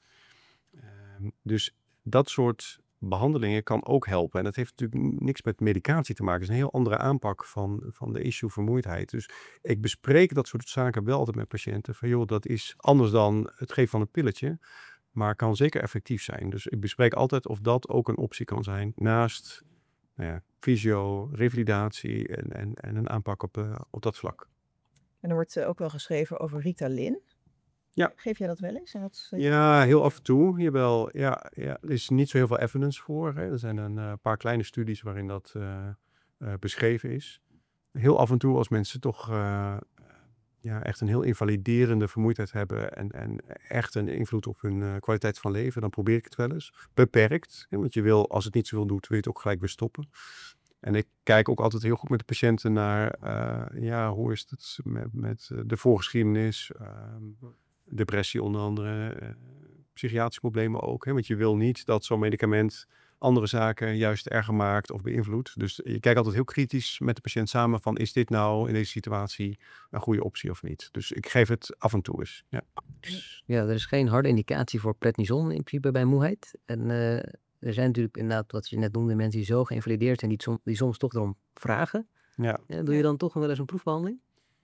Uh, dus dat soort behandelingen kan ook helpen. En dat heeft natuurlijk niks met medicatie te maken. Het is een heel andere aanpak van, van de issue vermoeidheid. Dus ik bespreek dat soort zaken wel altijd met patiënten. Van joh, dat is anders dan het geven van een pilletje, maar kan zeker effectief zijn. Dus ik bespreek altijd of dat ook een optie kan zijn naast nou ja, fysio, revalidatie en, en, en een aanpak op, uh, op dat vlak. En er wordt uh, ook wel geschreven over Ritalin. Ja. Geef jij dat wel eens? Dat... Ja, heel af en toe. Jawel, ja, ja, er is niet zo heel veel evidence voor. Hè. Er zijn een uh, paar kleine studies waarin dat uh, uh, beschreven is. Heel af en toe als mensen toch uh, ja, echt een heel invaliderende vermoeidheid hebben en, en echt een invloed op hun uh, kwaliteit van leven, dan probeer ik het wel eens. Beperkt, hè, want je wil, als het niet zoveel doet, wil je het ook gelijk weer stoppen. En ik kijk ook altijd heel goed met de patiënten naar, uh, ja, hoe is het met, met de voorgeschiedenis, uh, depressie onder andere, uh, psychiatrische problemen ook. Hè? Want je wil niet dat zo'n medicament andere zaken juist erger maakt of beïnvloedt. Dus je kijkt altijd heel kritisch met de patiënt samen van, is dit nou in deze situatie een goede optie of niet? Dus ik geef het af en toe eens. Ja, ja er is geen harde indicatie voor prednison in principe bij moeheid. En uh, er zijn natuurlijk inderdaad, wat je net noemde, mensen die zo geïnvalideerd zijn, die, som, die soms toch erom vragen. Ja. Ja, doe je dan toch nog wel eens een proefbehandeling?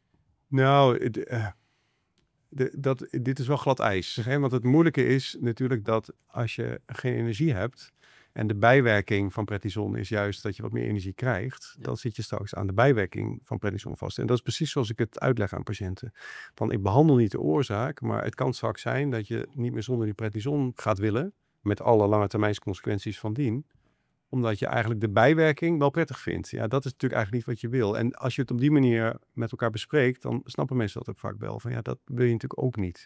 Nou, het, uh, de, dat, dit is wel glad ijs. Hè? Want het moeilijke is natuurlijk dat als je geen energie hebt en de bijwerking van prednison is juist dat je wat meer energie krijgt, ja. Dan zit je straks aan de bijwerking van prednison vast. En dat is precies zoals ik het uitleg aan patiënten. Van ik behandel niet de oorzaak, maar het kan straks zijn dat je niet meer zonder die prednison gaat willen, met alle lange termijnsconsequenties van dien, omdat je eigenlijk de bijwerking wel prettig vindt. Ja, dat is natuurlijk eigenlijk niet wat je wil. En als je het op die manier met elkaar bespreekt, dan snappen mensen dat ook vaak wel. Van ja, dat wil je natuurlijk ook niet.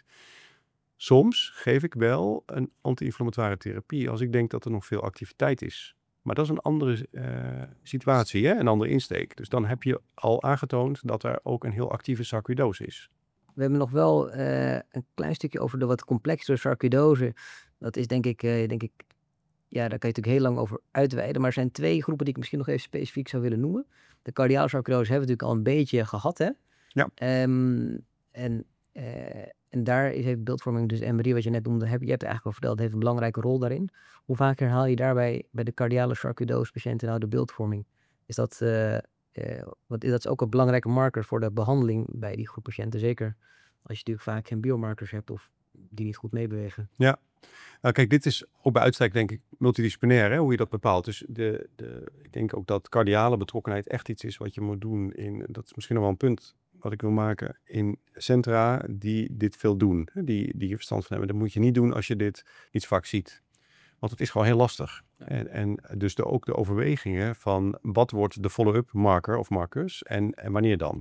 Soms geef ik wel een anti-inflammatoire therapie als ik denk dat er nog veel activiteit is. Maar dat is een andere uh, situatie, hè? Een andere insteek. Dus dan heb je al aangetoond dat er ook een heel actieve sarcoïdose is. We hebben nog wel uh, een klein stukje over de wat complexere sarcoïdose. Dat is denk ik, uh, denk ik, ja, daar kan je natuurlijk heel lang over uitweiden. Maar er zijn twee groepen die ik misschien nog even specifiek zou willen noemen. De cardiale sarcoïdose hebben we natuurlijk al een beetje gehad, hè? Ja. Um, en, uh, en daar is even beeldvorming, dus M R I, wat je net noemde, heb, je hebt eigenlijk al verteld, heeft een belangrijke rol daarin. Hoe vaak herhaal je daarbij bij de cardiale sarcoïdose patiënten nou de beeldvorming? Is dat, uh, uh, wat, dat is ook een belangrijke marker voor de behandeling bij die groep patiënten. Zeker als je natuurlijk vaak geen biomarkers hebt of die niet goed meebewegen. Ja. Nou, kijk, dit is ook bij uitstek denk ik multidisciplinair, hè, hoe je dat bepaalt. Dus de, de, ik denk ook dat cardiale betrokkenheid echt iets is wat je moet doen. In, dat is misschien nog wel een punt wat ik wil maken in centra die dit veel doen. Hè, die, die hier verstand van hebben. Dat moet je niet doen als je dit niet zo vaak ziet. Want het is gewoon heel lastig. Ja. En, en dus de, ook de overwegingen van wat wordt de follow-up marker of markers en, en wanneer dan.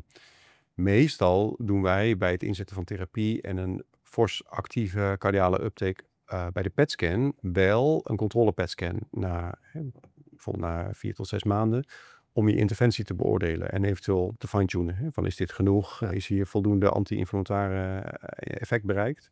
Meestal doen wij bij het inzetten van therapie en een fors actieve cardiale uptake uh, bij de P E T-scan wel een controle P E T-scan na, hè, bijvoorbeeld na vier tot zes maanden om je interventie te beoordelen en eventueel te fine-tunen. Hè, van is dit genoeg? Ja. Is hier voldoende anti-inflammatoire effect bereikt?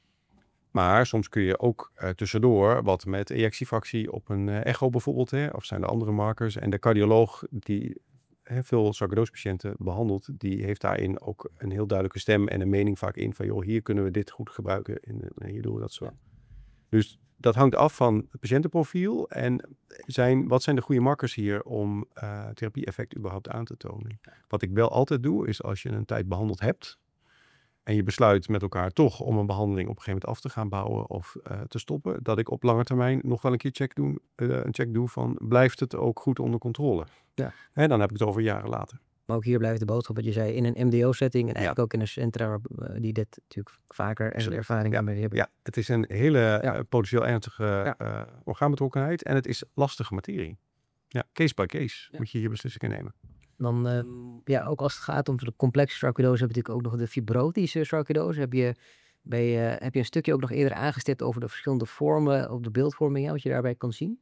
Maar soms kun je ook uh, tussendoor wat met ejectiefractie op een uh, echo bijvoorbeeld, hè, of zijn er andere markers. En de cardioloog die hè, veel sarcoidosepatiënten behandelt, die heeft daarin ook een heel duidelijke stem en een mening vaak in van joh, hier kunnen we dit goed gebruiken en, en hier doen we dat zo. Ja. Dus dat hangt af van het patiëntenprofiel en zijn, wat zijn de goede markers hier om uh, therapie-effect überhaupt aan te tonen. Wat ik wel altijd doe, is als je een tijd behandeld hebt en je besluit met elkaar toch om een behandeling op een gegeven moment af te gaan bouwen of uh, te stoppen, dat ik op lange termijn nog wel een keer check doen, uh, een check doe van blijft het ook goed onder controle. Ja. En dan heb ik het over jaren later. Maar ook hier blijft de boodschap wat je zei in een M D O-setting en eigenlijk ja. ook in een centra uh, die dit natuurlijk vaker en ervaring ja. mee hebben. Ja, het is een hele ja. uh, potentieel ernstige ja. uh, orgaanbetrokkenheid en het is lastige materie. Ja, case by case ja. moet je hier beslissingen nemen. Dan, uh, ja, ook als het gaat om de complexe sarcoidose, heb je natuurlijk ook nog de fibrotische sarcoidose. Heb je, bij, uh, heb je een stukje ook nog eerder aangestipt over de verschillende vormen op de beeldvorming, ja, wat je daarbij kan zien.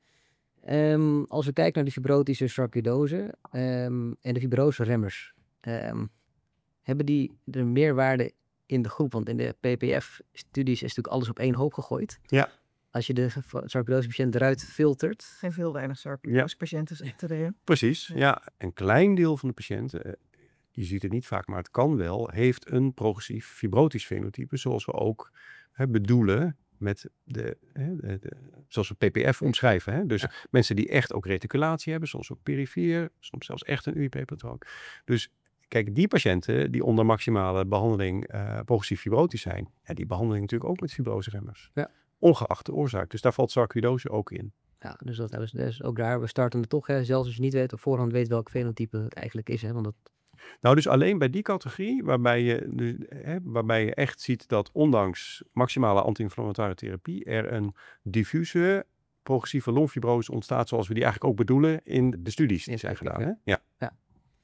Um, als we kijken naar de fibrotische sarcoidose um, en de fibrose-remmers, um, hebben die de meerwaarde in de groep? Want in de P P F-studies is natuurlijk alles op één hoop gegooid. Ja. Als je de sarcoidose-patiënt eruit filtert. Er zijn veel weinig sarcoidose-patiënten ja. Precies, ja. ja. Een klein deel van de patiënten, je ziet het niet vaak, maar het kan wel, heeft een progressief fibrotisch fenotype, zoals we ook hè, bedoelen met de, hè, de, de, zoals we P P F omschrijven. Hè? Dus ja. mensen die echt ook reticulatie hebben, soms ook perifeer, soms zelfs echt een U I P-patroon. Dus kijk, die patiënten die onder maximale behandeling uh, progressief fibrotisch zijn, ja, die behandeling natuurlijk ook met fibroseremmers. Ja. Ongeacht de oorzaak. Dus daar valt sarcoidose ook in. Ja, dus, dat, dus, dus ook daar, we starten er toch, hè, zelfs als je niet weet op voorhand weet welk fenotype het eigenlijk is. Hè, want dat... Nou, dus alleen bij die categorie, waarbij je, dus, hè, waarbij je echt ziet dat ondanks maximale anti-inflammatoire therapie er een diffuse progressieve longfibrose ontstaat, zoals we die eigenlijk ook bedoelen in de studies die zijn gedaan. Hè? Ja. ja.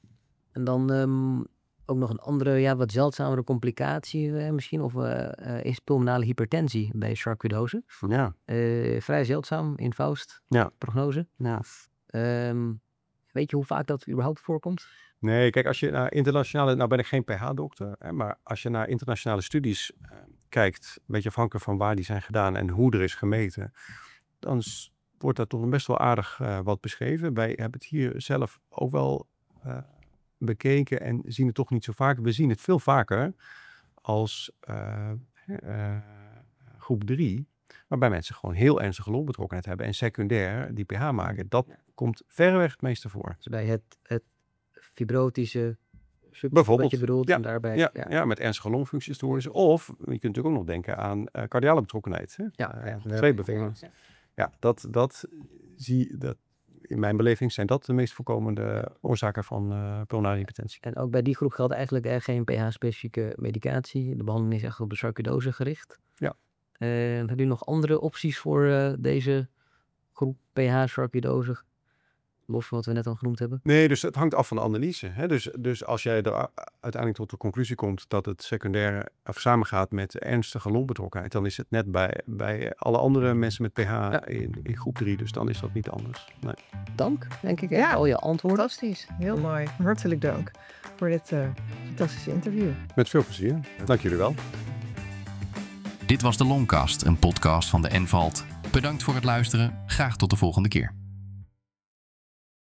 En dan um, ook nog een andere, ja, wat zeldzamere complicatie uh, misschien, of uh, uh, is pulmonale hypertensie bij sarcoidose. Ja. Uh, vrij zeldzaam in Faust, ja. prognose. Ja. Um, weet je hoe vaak dat überhaupt voorkomt? Nee, kijk, als je naar internationale, nou ben ik geen P H-dokter, hè, maar als je naar internationale studies uh, kijkt, een beetje afhankelijk van waar die zijn gedaan en hoe er is gemeten, dan s- wordt daar toch best wel aardig uh, wat beschreven. Wij hebben het hier zelf ook wel uh, bekeken en zien het toch niet zo vaak. We zien het veel vaker als uh, uh, groep drie, waarbij mensen gewoon heel ernstige longbetrokkenheid hebben en secundair die P H maken. Dat komt verreweg het meeste voor. Dus bij het, het fibrotische sub, bijvoorbeeld, wat je bedoelt, ja, en daarbij, ja, ja. ja, met ernstige longfunctiestoornissen. Of je kunt natuurlijk ook nog denken aan uh, cardiale betrokkenheid. Hè? Ja, ja, uh, twee bijvoorbeeld. Ja, ja dat, dat zie dat. In mijn beleving zijn dat de meest voorkomende oorzaken van uh, pulmonale hypertensie. En ook bij die groep geldt eigenlijk er geen P H-specifieke medicatie. De behandeling is echt op de sarcoidose gericht. Ja. Uh, hebben jullie nog andere opties voor uh, deze groep P H-sarcoidose? Los van wat we net al genoemd hebben. Nee, dus het hangt af van de analyse. Hè? Dus, dus als jij er uiteindelijk tot de conclusie komt dat het secundair of samengaat met ernstige longbetrokkenheid, dan is het net bij, bij alle andere mensen met P H ja. in, in groep drie. Dus dan is dat niet anders. Nee. Dank, denk ik. Ja, al je antwoorden. Fantastisch. Heel mooi. Hartelijk dank voor dit uh, fantastische interview. Met veel plezier. Dank jullie wel. Dit was de Longcast, een podcast van de Envalt. Bedankt voor het luisteren. Graag tot de volgende keer.